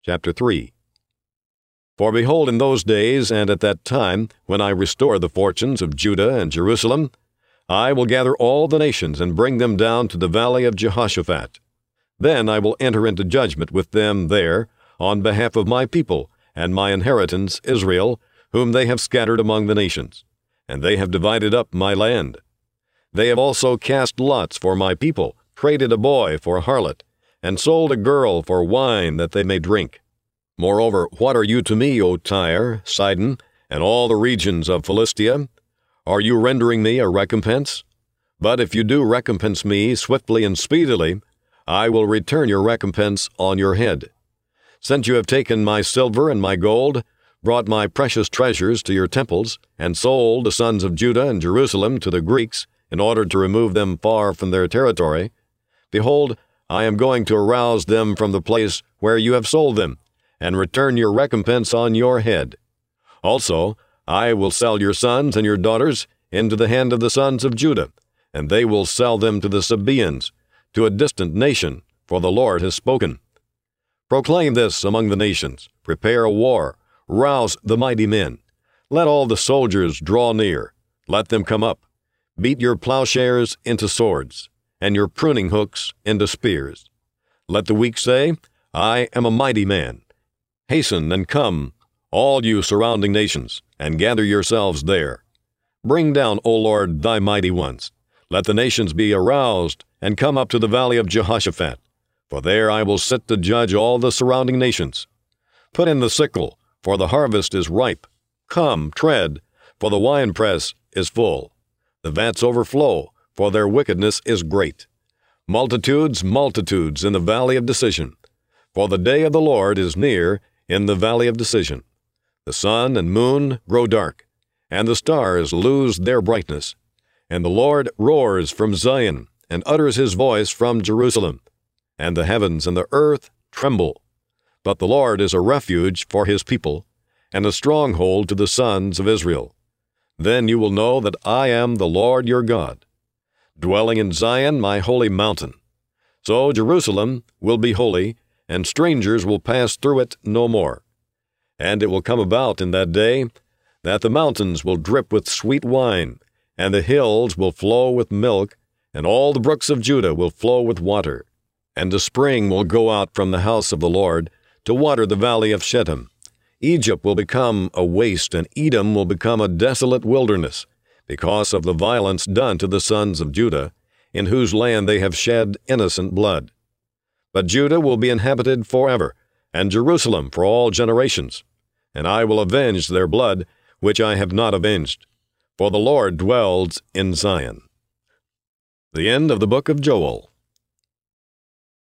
Chapter 3. For behold, in those days and at that time, when I restore the fortunes of Judah and Jerusalem, I will gather all the nations and bring them down to the valley of Jehoshaphat. Then I will enter into judgment with them there on behalf of my people and my inheritance Israel, whom they have scattered among the nations, and they have divided up my land. They have also cast lots for my people, traded a boy for a harlot, and sold a girl for wine that they may drink. Moreover, what are you to me, O Tyre, Sidon, and all the regions of Philistia? Are you rendering me a recompense? But if you do recompense me swiftly and speedily, I will return your recompense on your head. Since you have taken my silver and my gold, brought my precious treasures to your temples, and sold the sons of Judah and Jerusalem to the Greeks, in order to remove them far from their territory, behold, I am going to arouse them from the place where you have sold them, and return your recompense on your head. Also, I will sell your sons and your daughters into the hand of the sons of Judah, and they will sell them to the Sabaeans, to a distant nation, for the Lord has spoken. Proclaim this among the nations, prepare a war, rouse the mighty men. Let all the soldiers draw near, let them come up. Beat your plowshares into swords, and your pruning hooks into spears. Let the weak say, I am a mighty man. Hasten and come, all you surrounding nations, and gather yourselves there. Bring down, O Lord, thy mighty ones. Let the nations be aroused, and come up to the valley of Jehoshaphat, for there I will sit to judge all the surrounding nations. Put in the sickle, for the harvest is ripe. Come, tread, for the winepress is full. The vats overflow, for their wickedness is great. Multitudes, multitudes in the valley of decision. For the day of the Lord is near in the valley of decision. The sun and moon grow dark, and the stars lose their brightness. And the Lord roars from Zion, and utters his voice from Jerusalem. And the heavens and the earth tremble. But the Lord is a refuge for his people, and a stronghold to the sons of Israel. Then you will know that I am the Lord your God, dwelling in Zion, my holy mountain. So Jerusalem will be holy, and strangers will pass through it no more. And it will come about in that day that the mountains will drip with sweet wine, and the hills will flow with milk, and all the brooks of Judah will flow with water. And a spring will go out from the house of the Lord to water the valley of Shittim. Egypt will become a waste, and Edom will become a desolate wilderness, because of the violence done to the sons of Judah, in whose land they have shed innocent blood. But Judah will be inhabited forever, and Jerusalem for all generations. And I will avenge their blood, which I have not avenged. For the Lord dwells in Zion. The end of the book of Joel.